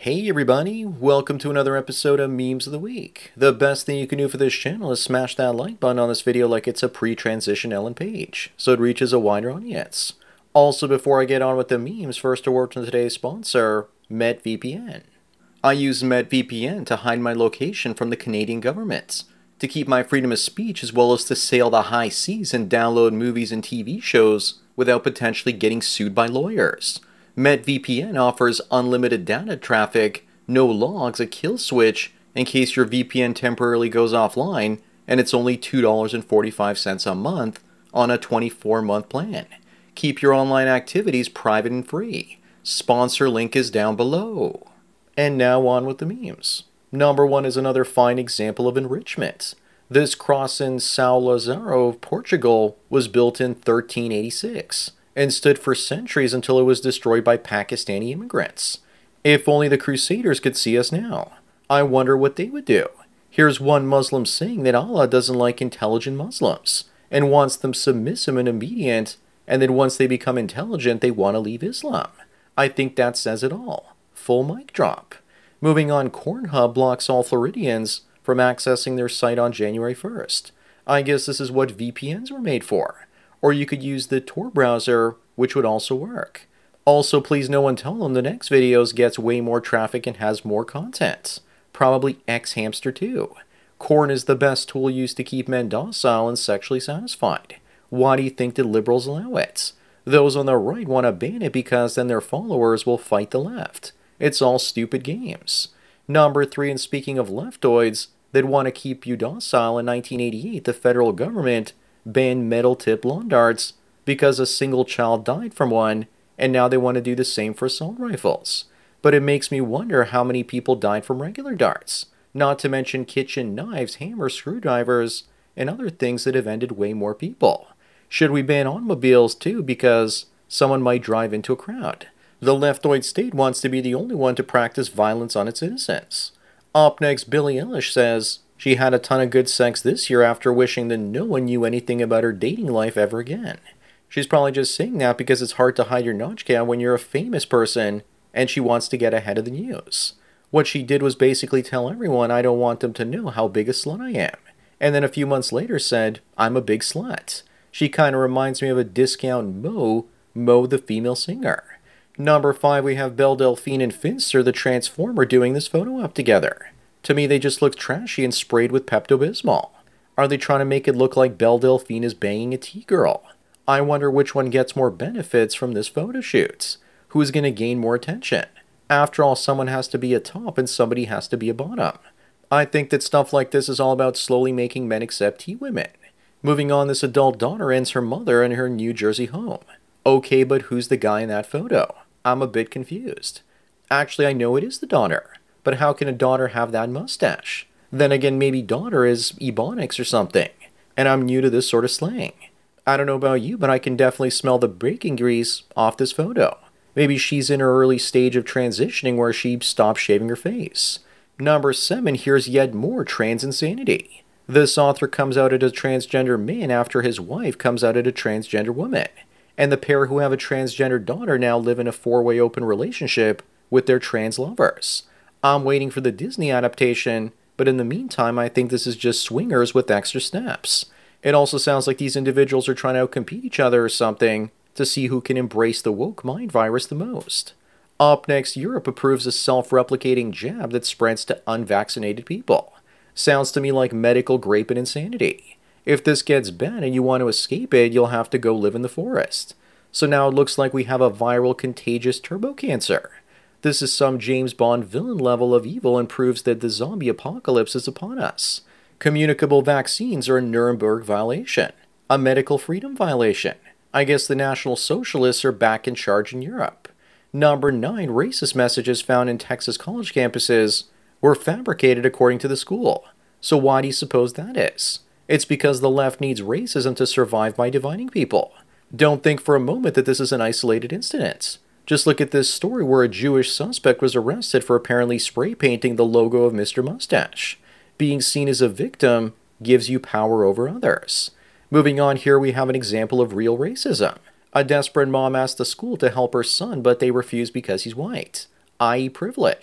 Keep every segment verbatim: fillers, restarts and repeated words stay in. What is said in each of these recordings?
Hey everybody, welcome to another episode of Memes of the Week. The best thing you can do for this channel is smash that like button on this video like it's a pre-transition Ellen Page, so it reaches a wider audience. Also, before I get on with the memes, first a word from today's sponsor, MetVPN. I use MetVPN to hide my location from the Canadian government, to keep my freedom of speech as well as to sail the high seas and download movies and T V shows without potentially getting sued by lawyers. MetVPN offers unlimited data traffic, no logs, a kill switch in case your V P N temporarily goes offline, and it's only two dollars and forty-five cents a month on a twenty-four month plan. Keep your online activities private and free. Sponsor link is down below. And now on with the memes. Number one is another fine example of enrichment. This cross in São Lazaro, Portugal, was built in thirteen eighty-six. And stood for centuries until it was destroyed by Pakistani immigrants. If only the Crusaders could see us now. I wonder what they would do. Here's one Muslim saying that Allah doesn't like intelligent Muslims, and wants them submissive and obedient, and then once they become intelligent, they want to leave Islam. I think that says it all. Full mic drop. Moving on, Cornhub blocks all Floridians from accessing their site on January first. I guess this is what V P Ns were made for. Or you could use the Tor browser, which would also work. Also, please no one tell them the next videos gets way more traffic and has more content. Probably X-Hamster too. Corn is the best tool used to keep men docile and sexually satisfied. Why do you think that liberals allow it? Those on the right want to ban it because then their followers will fight the left. It's all stupid games. Number three, and speaking of leftoids that want to keep you docile, in nineteen eighty-eight, the federal government banned metal-tipped lawn darts because a single child died from one, and now they want to do the same for assault rifles. But it makes me wonder how many people died from regular darts, not to mention kitchen knives, hammers, screwdrivers, and other things that have ended way more people. Should we ban automobiles too because someone might drive into a crowd? The leftoid state wants to be the only one to practice violence on its citizens. Up next, Billie Eilish says she had a ton of good sex this year after wishing that no one knew anything about her dating life ever again. She's probably just saying that because it's hard to hide your notch count when you're a famous person and she wants to get ahead of the news. What she did was basically tell everyone I don't want them to know how big a slut I am. And then a few months later said, I'm a big slut. She kind of reminds me of a discount Mo, Mo the female singer. Number five, we have Belle Delphine and Finster the Transformer doing this photo op together. To me, they just look trashy and sprayed with Pepto-Bismol. Are they trying to make it look like Belle Delphine is banging a T-girl? I wonder which one gets more benefits from this photo shoot. Who's going to gain more attention? After all, someone has to be a top and somebody has to be a bottom. I think that stuff like this is all about slowly making men accept T-women. Moving on, this adult daughter ends her mother in her New Jersey home. Okay, but who's the guy in that photo? I'm a bit confused. Actually, I know it is the daughter. But how can a daughter have that mustache? Then again, maybe daughter is Ebonics or something. And I'm new to this sort of slang. I don't know about you, but I can definitely smell the bacon grease off this photo. Maybe she's in her early stage of transitioning where she stopped shaving her face. Number seven, here's yet more trans insanity. This author comes out as a transgender man after his wife comes out as a transgender woman. And the pair who have a transgender daughter now live in a four-way open relationship with their trans lovers. I'm waiting for the Disney adaptation, but in the meantime, I think this is just swingers with extra steps. It also sounds like these individuals are trying to outcompete each other or something to see who can embrace the woke mind virus the most. Up next, Europe approves a self-replicating jab that spreads to unvaccinated people. Sounds to me like medical grape and insanity. If this gets bad and you want to escape it, you'll have to go live in the forest. So now it looks like we have a viral contagious turbo cancer. This is some James Bond villain level of evil and proves that the zombie apocalypse is upon us. Communicable vaccines are a Nuremberg violation. A medical freedom violation. I guess the National Socialists are back in charge in Europe. Number nine, racist messages found in Texas college campuses were fabricated according to the school. So why do you suppose that is? It's because the left needs racism to survive by dividing people. Don't think for a moment that this is an isolated incident. Just look at this story where a Jewish suspect was arrested for apparently spray painting the logo of Mister Mustache. Being seen as a victim gives you power over others. Moving on, here we have an example of real racism. A desperate mom asked the school to help her son, but they refused because he's white, that is privileged.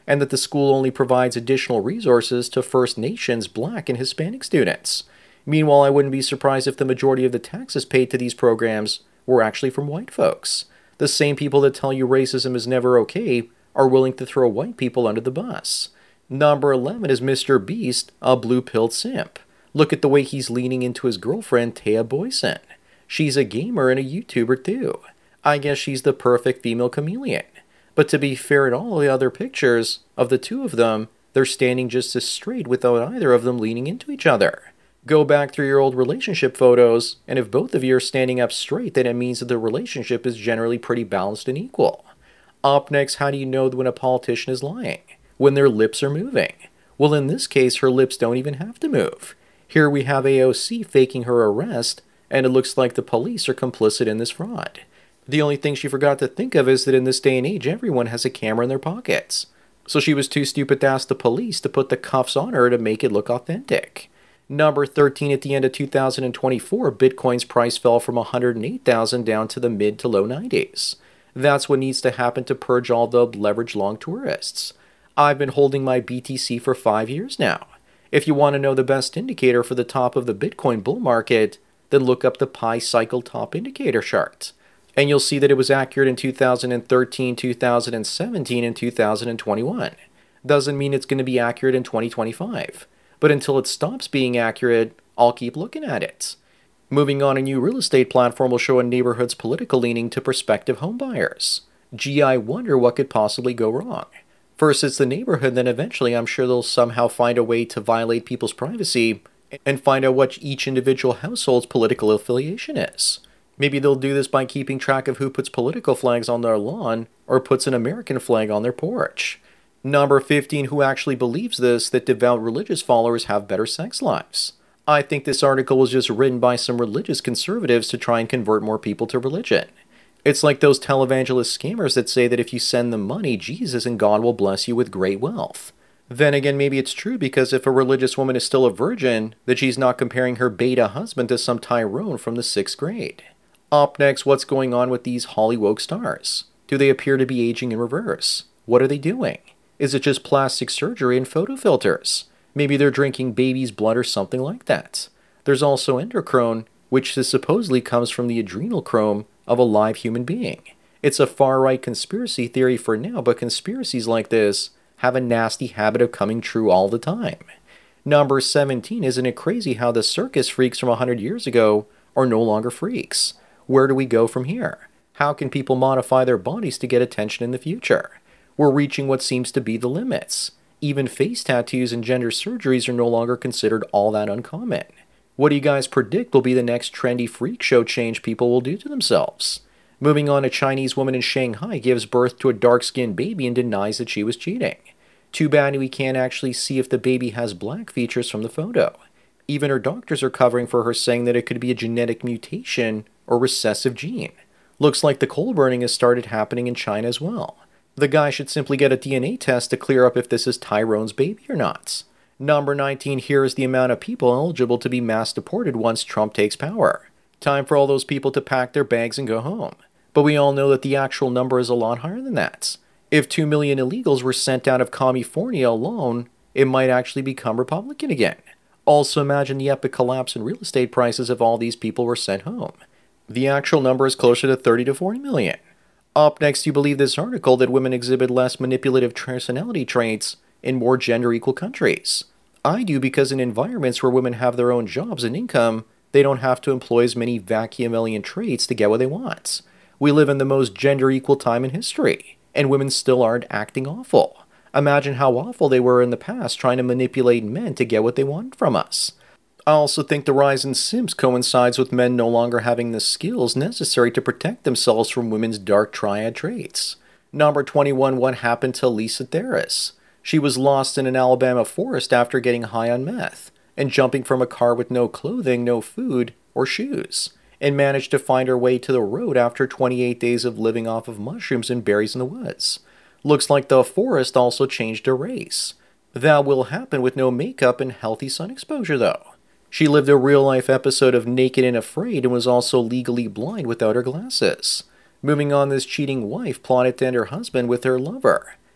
and that the school only provides additional resources to First Nations, Black, and Hispanic students. Meanwhile, I wouldn't be surprised if the majority of the taxes paid to these programs were actually from white folks. The same people that tell you racism is never okay are willing to throw white people under the bus. Number eleven is Mister Beast, a blue-pilled simp. Look at the way he's leaning into his girlfriend, Taya Boyson. She's a gamer and a YouTuber too. I guess she's the perfect female chameleon. But to be fair, in all the other pictures of the two of them, they're standing just as straight without either of them leaning into each other. Go back through your old relationship photos, and if both of you are standing up straight, then it means that the relationship is generally pretty balanced and equal. Up next, how do you know when a politician is lying? When their lips are moving. Well, in this case, her lips don't even have to move. Here we have A O C faking her arrest, and it looks like the police are complicit in this fraud. The only thing she forgot to think of is that in this day and age, everyone has a camera in their pockets. So she was too stupid to ask the police to put the cuffs on her to make it look authentic. Number thirteen, at the end of two thousand twenty-four, Bitcoin's price fell from one hundred eight thousand down to the mid to low nineties. That's what needs to happen to purge all the leverage long tourists. I've been holding my B T C for five years now. If you want to know the best indicator for the top of the Bitcoin bull market, then look up the Pi Cycle Top Indicator chart. And you'll see that it was accurate in two thousand thirteen, two thousand seventeen, and two thousand twenty-one. Doesn't mean it's going to be accurate in twenty twenty-five. But until it stops being accurate, I'll keep looking at it. Moving on, a new real estate platform will show a neighborhood's political leaning to prospective homebuyers. Gee, I wonder what could possibly go wrong. First, it's the neighborhood, then eventually I'm sure they'll somehow find a way to violate people's privacy and find out what each individual household's political affiliation is. Maybe they'll do this by keeping track of who puts political flags on their lawn or puts an American flag on their porch. Number fifteen, who actually believes this, that devout religious followers have better sex lives? I think this article was just written by some religious conservatives to try and convert more people to religion. It's like those televangelist scammers that say that if you send them money, Jesus and God will bless you with great wealth. Then again, maybe it's true, because if a religious woman is still a virgin, that she's not comparing her beta husband to some Tyrone from the sixth grade. Up next, what's going on with these Hollywood stars? Do they appear to be aging in reverse? What are they doing? Is it just plastic surgery and photo filters? Maybe they're drinking baby's blood or something like that. There's also endocrine, which supposedly comes from the adrenochrome of a live human being. It's a far-right conspiracy theory for now, but conspiracies like this have a nasty habit of coming true all the time. Number seventeen, isn't it crazy how the circus freaks from one hundred years ago are no longer freaks? Where do we go from here? How can people modify their bodies to get attention in the future? We're reaching what seems to be the limits. Even face tattoos and gender surgeries are no longer considered all that uncommon. What do you guys predict will be the next trendy freak show change people will do to themselves? Moving on, a Chinese woman in Shanghai gives birth to a dark-skinned baby and denies that she was cheating. Too bad we can't actually see if the baby has black features from the photo. Even her doctors are covering for her, saying that it could be a genetic mutation or recessive gene. Looks like the coal burning has started happening in China as well. The guy should simply get a D N A test to clear up if this is Tyrone's baby or not. Number nineteen, here is the amount of people eligible to be mass deported once Trump takes power. Time for all those people to pack their bags and go home. But we all know that the actual number is a lot higher than that. If two million illegals were sent out of California alone, it might actually become Republican again. Also, imagine the epic collapse in real estate prices if all these people were sent home. The actual number is closer to thirty to forty million. Up next, you believe this article that women exhibit less manipulative personality traits in more gender-equal countries. I do, because in environments where women have their own jobs and income, they don't have to employ as many Machiavellian traits to get what they want. We live in the most gender-equal time in history, and women still aren't acting awful. Imagine how awful they were in the past trying to manipulate men to get what they want from us. I also think the rise in simps coincides with men no longer having the skills necessary to protect themselves from women's dark triad traits. Number twenty-one, what happened to Lisa Theris? She was lost in an Alabama forest after getting high on meth and jumping from a car with no clothing, no food, or shoes, and managed to find her way to the road after twenty-eight days of living off of mushrooms and berries in the woods. Looks like the forest also changed her race. That will happen with no makeup and healthy sun exposure, though. She lived a real-life episode of Naked and Afraid and was also legally blind without her glasses. Moving on, this cheating wife plotted to end her husband with her lover.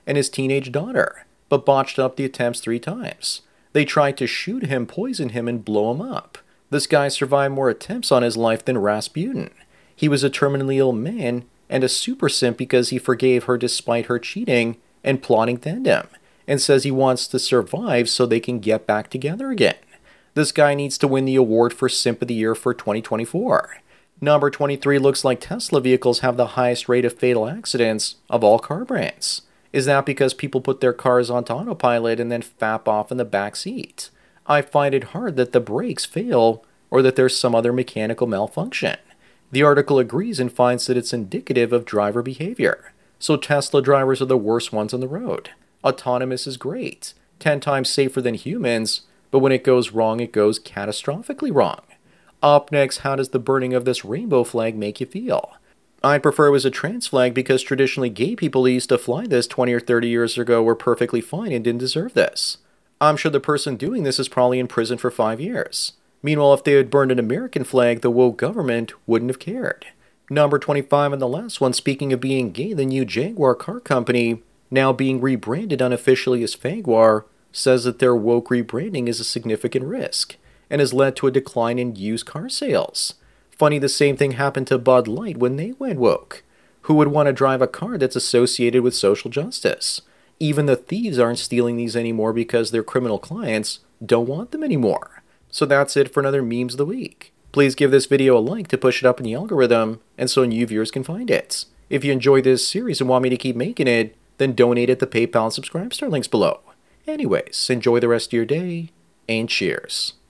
and his teenage daughter, but botched up the attempts three times. They tried to shoot him, poison him, and blow him up. This guy survived more attempts on his life than Rasputin. He was a terminally ill man and a super simp because he forgave her despite her cheating and plotting to end him, and says he wants to survive so they can get back together again. This guy needs to win the award for Simp of the Year for twenty twenty-four. Number twenty-three looks like Tesla vehicles have the highest rate of fatal accidents of all car brands. Is that because people put their cars onto autopilot and then fap off in the back seat? I find it hard that the brakes fail or that there's some other mechanical malfunction. The article agrees and finds that it's indicative of driver behavior. So Tesla drivers are the worst ones on the road. Autonomous is great, ten times safer than humans, but when it goes wrong, it goes catastrophically wrong. Up next, how does the burning of this rainbow flag make you feel? I prefer it was a trans flag because traditionally gay people who used to fly this twenty or thirty years ago were perfectly fine and didn't deserve this. I'm sure the person doing this is probably in prison for five years. Meanwhile, if they had burned an American flag, the woke government wouldn't have cared. Number twenty-five and the last one, speaking of being gay, the new Jaguar car company, now being rebranded unofficially as Fagwar, says that their woke rebranding is a significant risk and has led to a decline in used car sales. Funny, the same thing happened to Bud Light when they went woke. Who would want to drive a car that's associated with social justice? Even the thieves aren't stealing these anymore because their criminal clients don't want them anymore. So that's it for another Memes of the Week. Please give this video a like to push it up in the algorithm and so new viewers can find it. If you enjoyed this series and want me to keep making it, then donate at the PayPal and Subscribe Star links below. Anyways, enjoy the rest of your day, and cheers.